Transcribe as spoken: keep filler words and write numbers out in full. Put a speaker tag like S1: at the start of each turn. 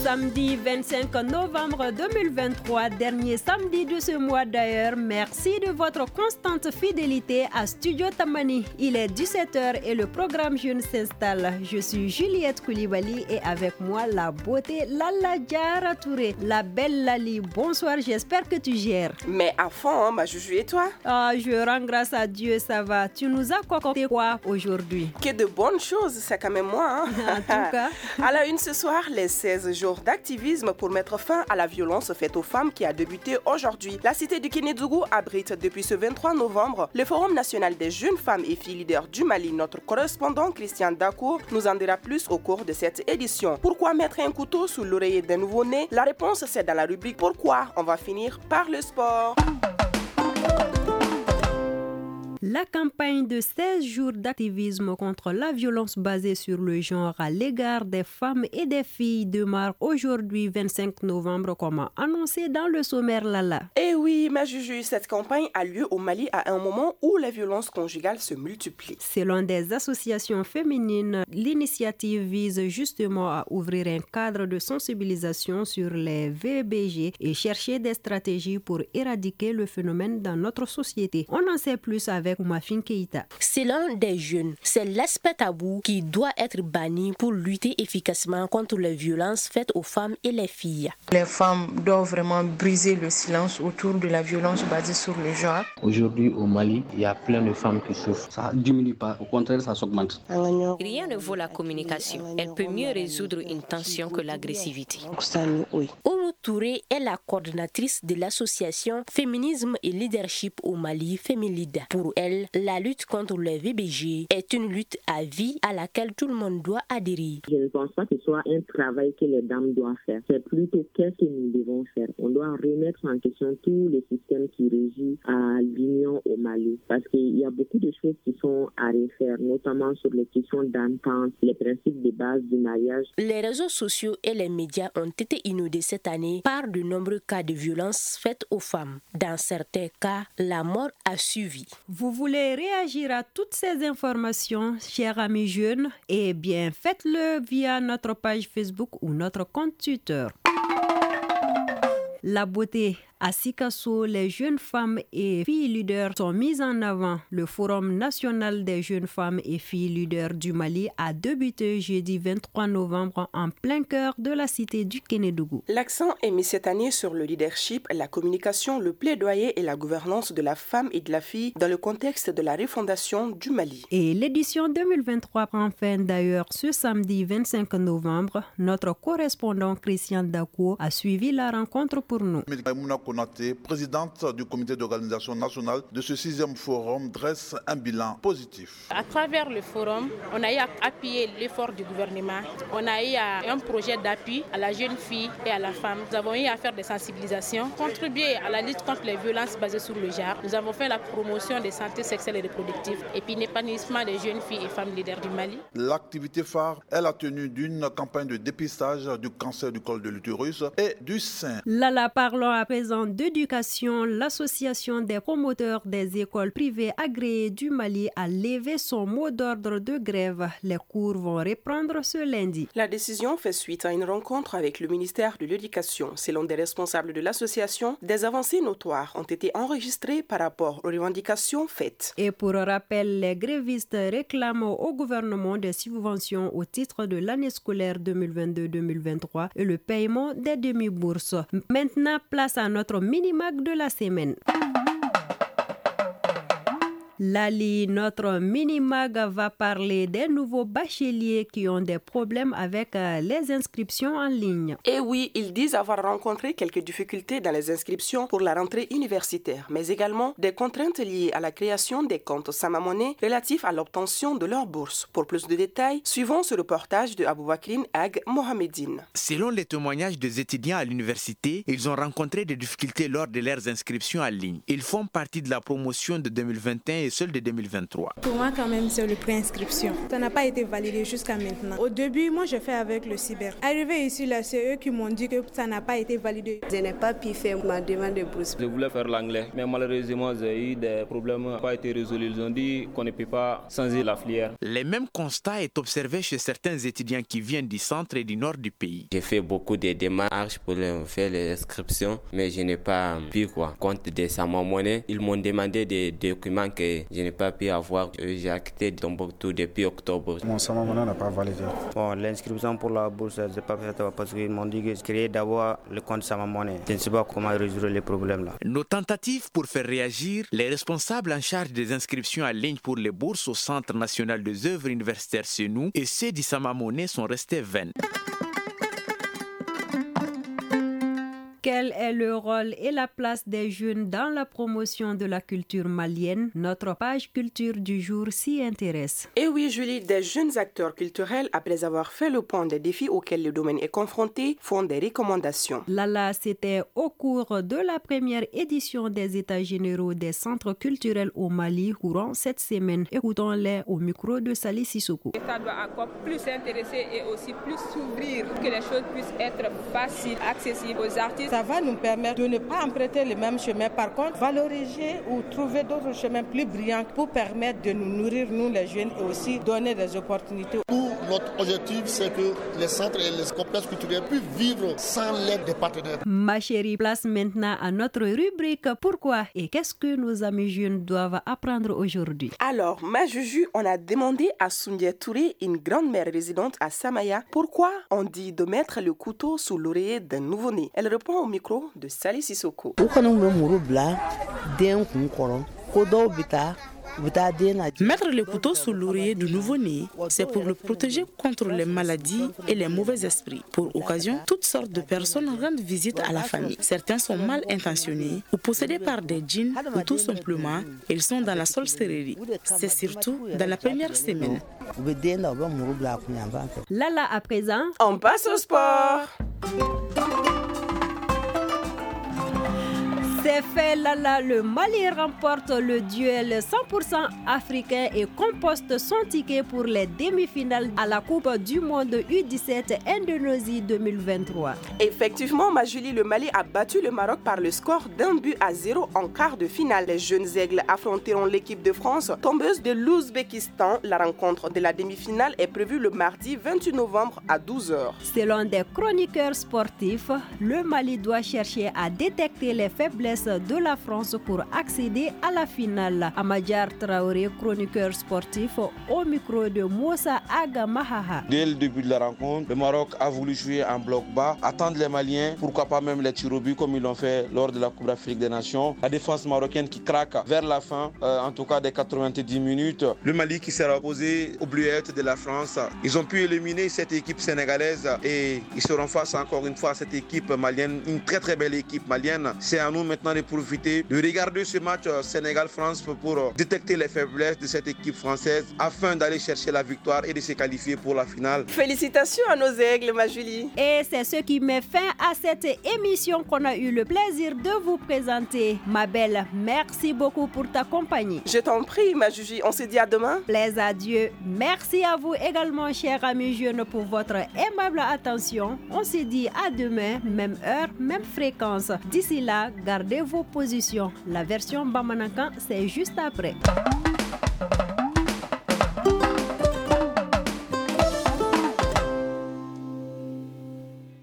S1: Samedi vingt-cinq novembre deux mille vingt-trois, dernier samedi de ce mois d'ailleurs. Merci de votre constante fidélité à Studio Tamani. Il est dix-sept heures et le programme Jeune s'installe. Je suis Juliette Koulibaly et avec moi la beauté Lala Diara Touré. La belle Lali, bonsoir, j'espère que tu gères.
S2: Mais à fond, hein, ma Juju, et toi?
S1: Ah, je rends grâce à Dieu, ça va. Tu nous as concocté quoi aujourd'hui?
S2: Que de bonnes choses, c'est quand même moi. Hein?
S1: En tout cas.
S2: À la une ce soir, les seize jours d'activisme pour mettre fin à la violence faite aux femmes qui a débuté aujourd'hui. La cité du Kénédougou abrite depuis ce vingt-trois novembre le Forum national des jeunes femmes et filles leaders du Mali. Notre correspondant Christian Dakour nous en dira plus au cours de cette édition. Pourquoi mettre un couteau sous l'oreiller d'un nouveau-né? La réponse c'est dans la rubrique Pourquoi. On va finir par le sport.
S1: La campagne de seize jours d'activisme contre la violence basée sur le genre à l'égard des femmes et des filles démarre aujourd'hui vingt-cinq novembre comme annoncé dans le sommaire Lala.
S2: Eh oui, ma Juju, cette campagne a lieu au Mali à un moment où les violences conjugales se multiplient.
S1: Selon des associations féminines, l'initiative vise justement à ouvrir un cadre de sensibilisation sur les V B G et chercher des stratégies pour éradiquer le phénomène dans notre société. On en sait plus avec Oumafine Keïta.
S3: Selon des jeunes, c'est l'aspect tabou qui doit être banni pour lutter efficacement contre les violences faites aux femmes et les filles.
S4: Les femmes doivent vraiment briser le silence autour de la violence basée sur le genre.
S5: Aujourd'hui au Mali, il y a plein de femmes qui souffrent. Ça ne diminue pas, au contraire ça s'augmente.
S3: Rien ne vaut la communication. Elle peut mieux résoudre une tension que l'agressivité. Oumou Touré est la coordinatrice de l'association Féminisme et Leadership au Mali, Fémilide. Pour elle, la lutte contre le V B G est une lutte à vie à laquelle tout le monde doit adhérer.
S6: Je ne pense pas que ce soit un travail que les dames doivent faire. C'est plutôt qu'est-ce que nous devons faire. On doit remettre en question tous les systèmes qui régissent à l'union au Mali. Parce qu'il y a beaucoup de choses qui sont à refaire, notamment sur les questions d'entente, les principes de base du mariage.
S3: Les réseaux sociaux et les médias ont été inondés cette année par de nombreux cas de violence faites aux femmes. Dans certains cas, la mort a suivi.
S1: Vous voulez réagir à toutes ces informations, chers amis jeunes? Eh bien, faites-le via notre page Facebook ou notre compte Twitter. La beauté. À Sikasso, les jeunes femmes et filles leaders sont mises en avant. Le Forum national des jeunes femmes et filles leaders du Mali a débuté jeudi vingt-trois novembre en plein cœur de la cité du Kénédougou.
S2: L'accent est mis cette année sur le leadership, la communication, le plaidoyer et la gouvernance de la femme et de la fille dans le contexte de la refondation du Mali.
S1: Et l'édition deux mille vingt-trois prend fin d'ailleurs ce samedi vingt-cinq novembre. Notre correspondant Christian Dakour a suivi la rencontre pour nous.
S7: Konaté, présidente du comité d'organisation nationale de ce sixième forum, dresse un bilan positif.
S8: À travers le forum, on a eu à appuyer l'effort du gouvernement. On a eu à un projet d'appui à la jeune fille et à la femme. Nous avons eu à faire des sensibilisations, contribuer à la lutte contre les violences basées sur le genre. Nous avons fait la promotion des santé sexuelle et reproductive et puis l'épanouissement des jeunes filles et femmes leaders du Mali.
S7: L'activité phare est la tenue d'une campagne de dépistage du cancer du col de l'utérus et du sein.
S1: Lala, parlons à présent d'éducation. L'association des promoteurs des écoles privées agréées du Mali a levé son mot d'ordre de grève. Les cours vont reprendre ce lundi.
S2: La décision fait suite à une rencontre avec le ministère de l'Éducation. Selon des responsables de l'association, des avancées notoires ont été enregistrées par rapport aux revendications faites.
S1: Et pour rappel, les grévistes réclament au gouvernement des subventions au titre de l'année scolaire deux mille vingt-deux deux mille vingt-trois et le paiement des demi-bourses. Maintenant, place à notre mini-mag de la semaine. Lali, notre mini-mag va parler des nouveaux bacheliers qui ont des problèmes avec les inscriptions en ligne.
S2: Et oui, ils disent avoir rencontré quelques difficultés dans les inscriptions pour la rentrée universitaire, mais également des contraintes liées à la création des comptes Samamoné relatifs à l'obtention de leur bourse. Pour plus de détails, suivons ce reportage de Aboubakrine Ag Mohamedine.
S9: Selon les témoignages des étudiants à l'université, ils ont rencontré des difficultés lors de leurs inscriptions en ligne. Ils font partie de la promotion de deux mille vingt et un et soldes de deux mille vingt-trois.
S10: Pour moi, quand même, c'est le préinscription. Ça n'a pas été validé jusqu'à maintenant. Au début, moi, je fais avec le cyber. Arrivé ici, là, c'est eux qui m'ont dit que ça n'a pas été validé.
S11: Je n'ai pas pu faire ma demande de bourse.
S12: Je voulais faire l'anglais, mais malheureusement, j'ai eu des problèmes qui n'ont pas été résolus. Ils ont dit qu'on ne peut pas changer la filière.
S9: Les mêmes constats est observé chez certains étudiants qui viennent du centre et du nord du pays.
S13: J'ai fait beaucoup de démarches pour faire les inscriptions, mais je n'ai pas pu quoi. Compte de Sama Money, ils m'ont demandé des documents que je n'ai pas pu avoir. J'ai acquitté Tombouctou depuis octobre.
S14: Mon Sama Money n'a pas validé.
S15: Bon, l'inscription pour la bourse, je n'ai pas fait parce qu'ils m'ont dit que je créais d'abord le compte Sama Money. Je ne sais pas comment résoudre les problèmes là.
S9: Nos tentatives pour faire réagir les responsables en charge des inscriptions en ligne pour les bourses au Centre national des œuvres universitaires Senou et ceux du Sama Money sont restés vaines.
S1: Quel est le rôle et la place des jeunes dans la promotion de la culture malienne? Notre page culture du jour s'y intéresse.
S2: Et oui, Julie, des jeunes acteurs culturels, après avoir fait le point des défis auxquels le domaine est confronté, font des recommandations.
S1: Lala, c'était au cours de la première édition des États généraux des centres culturels au Mali, courant cette semaine. Écoutons-les au micro de Sali Sissoko.
S16: L'État doit encore plus s'intéresser et aussi plus s'ouvrir, que les choses puissent être faciles, accessibles aux artistes.
S17: Ça va nous permettre de ne pas emprunter le même chemin. Par contre, valoriser ou trouver d'autres chemins plus brillants pour permettre de nous nourrir, nous les jeunes, et aussi donner des opportunités.
S18: Tout notre objectif, c'est que les centres et les complexes culturels puissent vivre sans l'aide des partenaires.
S1: Ma chérie, place maintenant à notre rubrique Pourquoi et qu'est-ce que nos amis jeunes doivent apprendre aujourd'hui?
S2: Alors, ma Juju, on a demandé à Soundia Touré, une grand-mère résidente à Samaya, pourquoi on dit de mettre le couteau sous l'oreiller d'un nouveau-né. Elle répond au micro de Sali Sissoko.
S19: Mettre le couteau sous l'oreiller du nouveau-né, c'est pour le protéger contre les maladies et les mauvais esprits. Pour occasion, toutes sortes de personnes rendent visite à la famille. Certains sont mal intentionnés ou possédés par des djinns ou tout simplement, ils sont dans la sorcellerie. C'est surtout dans la première semaine.
S1: Lala, à présent,
S2: on passe au sport.
S1: C'est fait, Lala, le Mali remporte le duel cent pour cent africain et composte son ticket pour les demi-finales à la Coupe du Monde U dix-sept Indonésie deux mille vingt-trois.
S2: Effectivement, ma Julie, le Mali a battu le Maroc par le score d'un but à zéro en quart de finale. Les jeunes aigles affronteront l'équipe de France, tombeuse de l'Ouzbékistan. La rencontre de la demi-finale est prévue le mardi vingt-huit novembre à douze heures.
S1: Selon des chroniqueurs sportifs, le Mali doit chercher à détecter les faiblesses de la France pour accéder à la finale. Amadjar Traoré, chroniqueur sportif, au micro de Moussa Agamahaha.
S20: Dès le début de la rencontre, le Maroc a voulu jouer en bloc bas, attendre les Maliens, pourquoi pas même les tirs au but comme ils l'ont fait lors de la Coupe d'Afrique des Nations. La défense marocaine qui craque vers la fin, euh, en tout cas des quatre-vingt-dix minutes. Le Mali qui s'est opposé aux Bleuettes de la France. Ils ont pu éliminer cette équipe sénégalaise et ils seront face encore une fois à cette équipe malienne, une très très belle équipe malienne. C'est à nous maintenant de profiter de regarder ce match Sénégal-France pour détecter les faiblesses de cette équipe française afin d'aller chercher la victoire et de se qualifier pour la finale.
S2: Félicitations à nos aigles, ma Julie.
S1: Et c'est ce qui met fin à cette émission qu'on a eu le plaisir de vous présenter. Ma belle, merci beaucoup pour ta compagnie.
S2: Je t'en prie, ma Julie. On se dit à demain.
S1: Plaise à Dieu. Merci à vous également, chers amis jeunes, pour votre aimable attention. On se dit à demain, même heure, même fréquence. D'ici là, gardez vos positions. La version Bamanankan, c'est juste après.